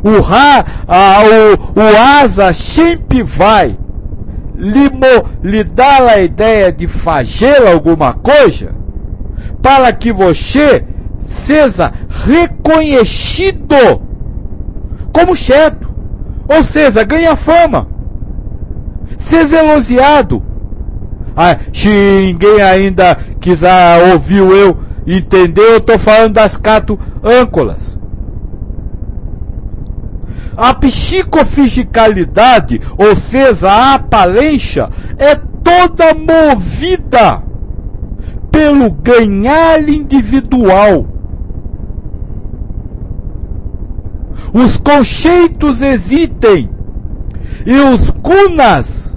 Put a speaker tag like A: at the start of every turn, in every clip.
A: o asa sempre vai lhe dar a ideia de fazer alguma coisa para que você seja reconhecido como certo, ou seja, ganha fama, seja elogiado. Se ninguém ainda quiser ouvir eu entender, eu estou falando das quatro âncoras. A psicofisicalidade, ou seja, a aparência, é toda movida pelo ganhar individual. Os conceitos existem e os gunas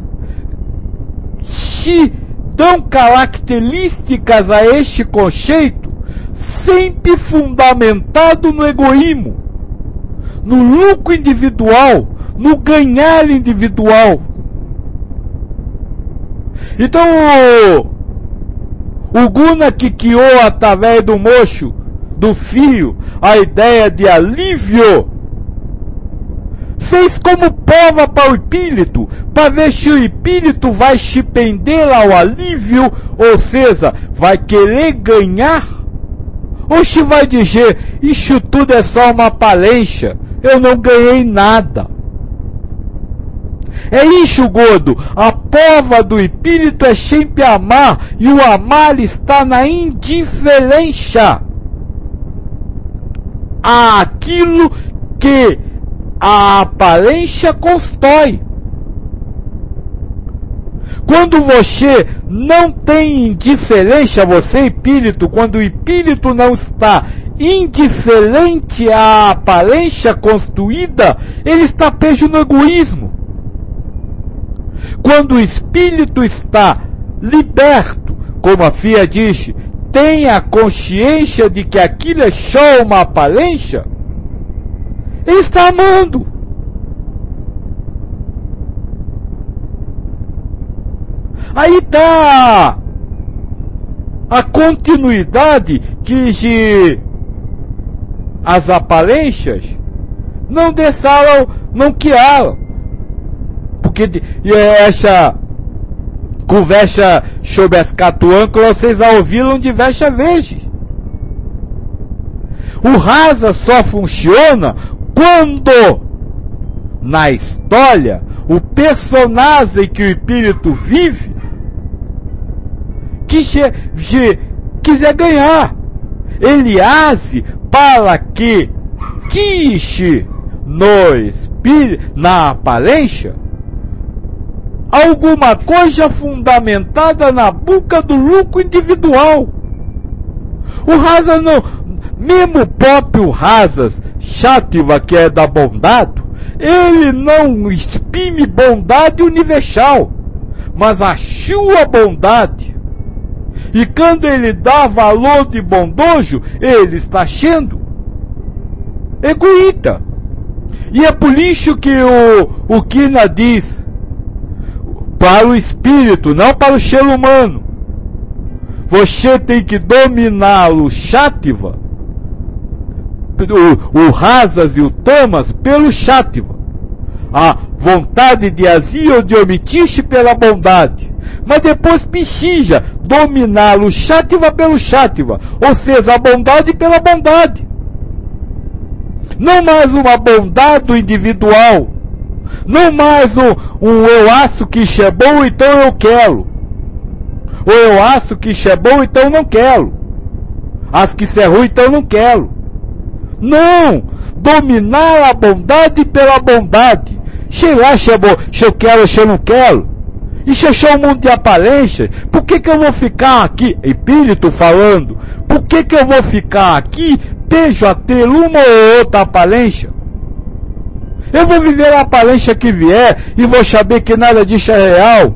A: se dão características a este conceito, sempre fundamentado no egoísmo, no lucro individual, no ganhar individual. Então o guna que criou através do mocho, do fio, a ideia de alívio, fez como prova para o espírito, para ver se o espírito vai se pender ao alívio, ou seja, vai querer ganhar, ou se vai dizer, isso tudo é só uma aparência, eu não ganhei nada. É isso, gordo, a prova do espírito é sempre amar, e o amar está na indiferença àquilo que a aparência constrói. Quando você não tem indiferença, você espírito, quando o espírito não está indiferente à aparência construída, ele está preso no egoísmo. Quando o espírito está liberto, como a filha disse, tem a consciência de que aquilo é só uma aparência, ele está amando. Aí está a continuidade que as aparências não deixaram, não criaram. Porque essa conversa sobre as quatro âncoras vocês já ouviram diversas vezes. O rasa só funciona quando, na história, o personagem que o espírito vive quiser ganhar. Ele age para que quiche no espírito, na aparência, alguma coisa fundamentada na busca do lucro individual. O rasa não, mesmo o próprio Rasas Chátiva, que é da bondade, ele não exprime bondade universal, mas a sua bondade. E quando ele dá valor de bondoso, ele está sendo egoísta. E é por isso que o Kina diz, para o espírito, não para o ser humano, você tem que dominá-lo, Chátiva, o Rasas e o Tamas, pelo Chátiva. A vontade de agir ou de omitir-se pela bondade. Mas depois precisa dominá-lo, Chátiva pelo Chátiva, ou seja, a bondade pela bondade. Não mais uma bondade individual. Não mais um eu acho que isso é bom, então eu quero. Ou eu acho que isso é bom, então não quero. Acho que isso é ruim, então não quero. Não! Dominar a bondade pela bondade. Sei lá se é bom, se eu quero ou se eu não quero. Isso é só um mundo de aparência. Por que eu vou ficar aqui, espírito falando, por que eu vou ficar aqui, vejo a ter uma ou outra aparência? Eu vou viver a aparência que vier e vou saber que nada disso é real.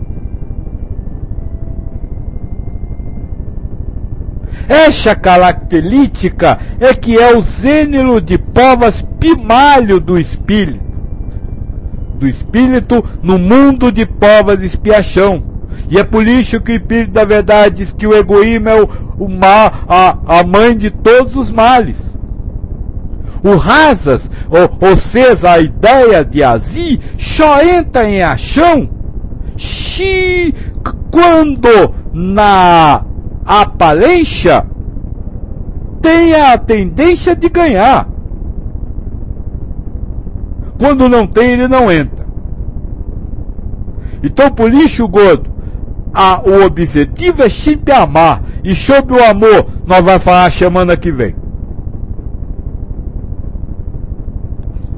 A: Essa característica é que é o gênero de provas primário do espírito. Do espírito no mundo de provas de expiação. E é por isso que o espírito da verdade diz que o egoísmo é a mãe de todos os males. O rasas, ou seja, a ideia de azir, só entra em ação quando na aparência tem a tendência de ganhar. Quando não tem, ele não entra. Então, por isso, gordo, o objetivo é sempre amar. E sobre o amor, nós vamos falar semana que vem.